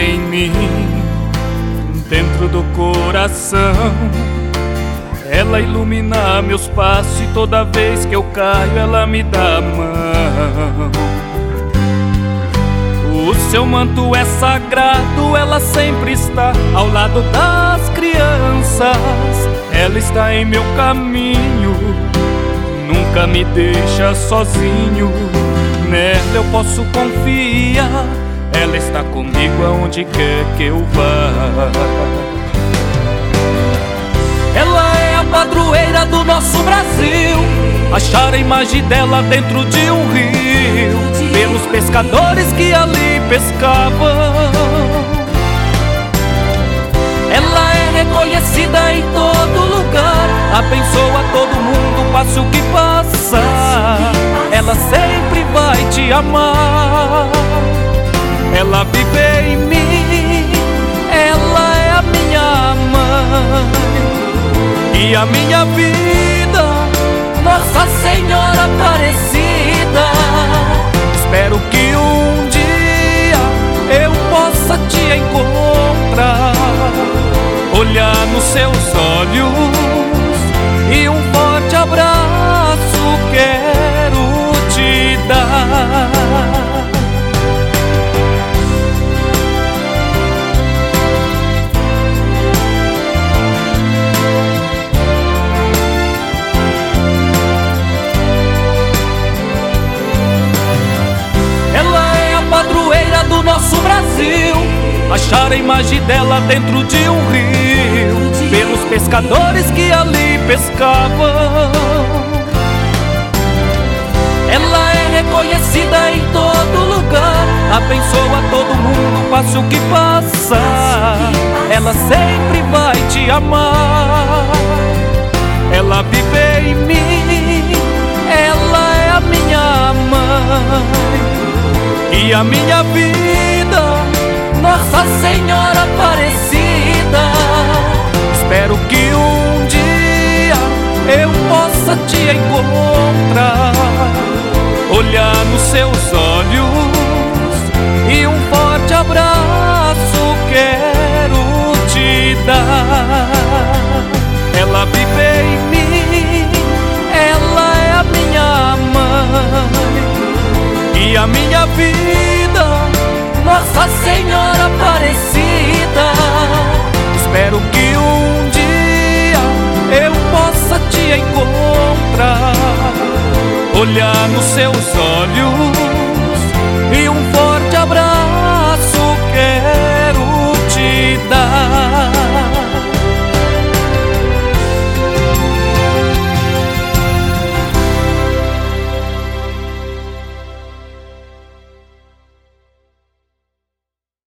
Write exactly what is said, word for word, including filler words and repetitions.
em mim, dentro do coração. Ela ilumina meus passos e toda vez que eu caio ela me dá a mão. O seu manto é sagrado, ela sempre está ao lado das crianças. Ela está em meu caminho, nunca me deixa sozinho. Nela eu posso confiar, ela está comigo aonde quer que eu vá. Ela é a padroeira do nosso Brasil, achar a imagem dela dentro de um rio, pelos pescadores que ali pescavam. Ela é reconhecida em todo lugar, abençoa todo mundo, passe o que passar. Ela sempre vai te amar. Ela vive em mim, ela é a minha mãe e a minha vida, Nossa Senhora Aparecida. Espero que um dia eu possa te encontrar, olhar nos seus olhos e um forte abraço quero te dar. Do nosso Brasil, achar a imagem dela dentro de um rio, pelos pescadores que ali pescavam. Ela é reconhecida em todo lugar, abençoa todo mundo, passe o que passar. Ela sempre vai te amar. Ela vive em mim, ela é a minha mãe e a minha vida, Nossa Senhora Aparecida. Espero que um dia eu possa te encontrar, olhar nos seus olhos e um forte abraço quero te dar. Ela vive em mim, ela é a minha mãe e a minha vida, Nossa Senhora Aparecida. Espero que um dia eu possa te encontrar, olhar nos seus olhos